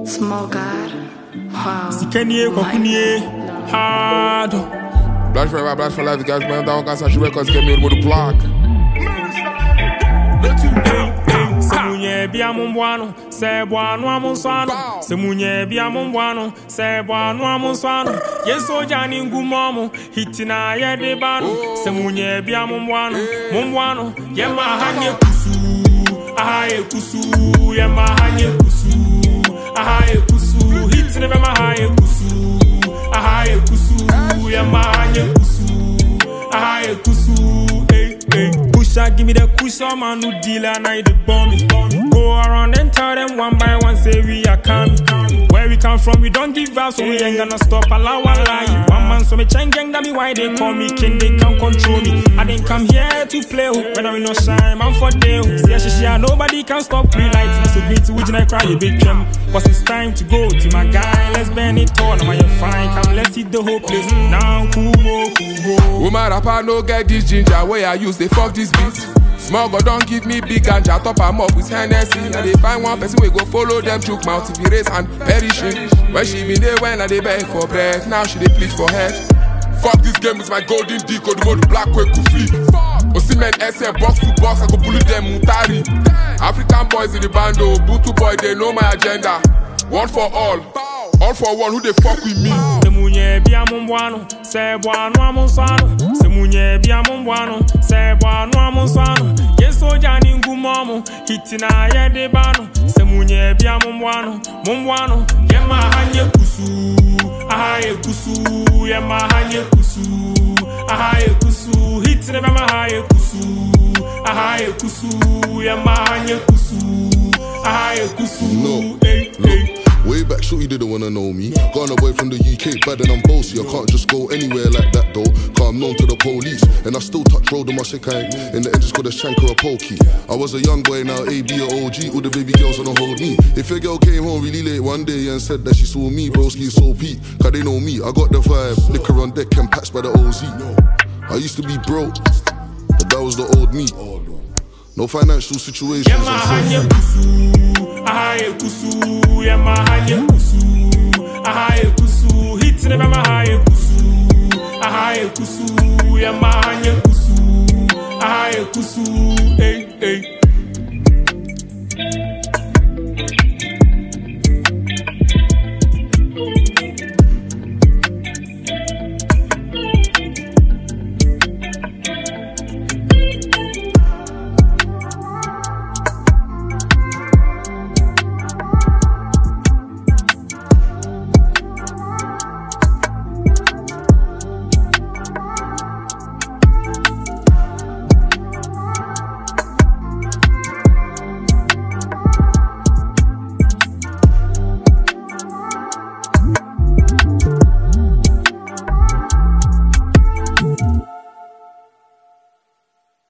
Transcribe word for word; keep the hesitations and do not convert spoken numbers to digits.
Small God. Wow. Sikenie Kokunie. Hard. Blood forever, blood for life, guys. Man, down cancer, she records get me on the block. Semunye bia mumbuano, se buano amunsano. Semunye bia mumbuano, se buano amunsano. Yeso jani ngumomo, hitina ye de bano. Semunye bia mumbuano, mumbuano. Yema hanye kusu, aha ye kusu. Yema hanye kusu, aha ye kusu. Hitina bema aha ye kusu, aha ye kusu. Yema hanye kusu, aha ye kusu. Hey, hey. Pusha, give me the cushion, man, who deal and I the bomb. Go around and tell them one by one, say we are coming. Where we come from, we don't give up, so we ain't gonna stop. Allow one lie. One man, so me chain gang, that me why they call me king, they can't control me. I didn't come here to play, whether we no shine, man for day. See, she, she, nobody can stop me lights. So great to which I cry a big jam. Cause it's time to go to my guy, let's burn it all. Now you're fine, come let's hit the whole place. Now, Kumo, Kumo. Woman rapper no get this ginger, where I use, they fuck this beat. Small God don't give me big ganja, top am up with Hennessy. And they find one person we go follow them, chook mouth if he race and perishing. When she been there when I they beg for bread, now she they plead for head. Fuck this game with my golden dick, or the mode black way could flip. Osimhen S M box to box, I go bully them Mutari. African boys in the bando, Butu boy, they know my agenda. One for all, all for one, who they fuck with me. Semunye bia mumbuano, se buano amunsano. Semunye bia mumbuano, se buano amunsano. Yeso jani ngumomo, hitina ye de bano. Semunye bia mumbuano, mumbuano. Yema hanye kusu, aha ye kusu. Yema hanye kusu, aha ye kusu. Hitina bema aha ye kusu, aha ye kusu. Yema hanye kusu, aha ye kusu. No, hey, hey. Way back, shorty didn't wanna know me. Got a boy from the U K, bad and I'm bossy. I can't just go anywhere like that though, cause I'm known to the police. And I still touch road on my sick eye. In the end, just got a shank or a pokey. I was a young boy, now A, B or O G. All the baby girls wanna hold me. If your girl came home really late one day and said that she saw me, broski so peak. Cause they know me, I got the vibe. Liquor on deck and packs by the O Z. I used to be broke, but that was the old me. No financial situations. Yema hanye kusu, aha ye kusu. Yema hanye kusu, aha ye kusu. Hitina bema aha ye kusu, aha ye kusu. Yema hanye kusu, aha ye kusu. Hey, hey.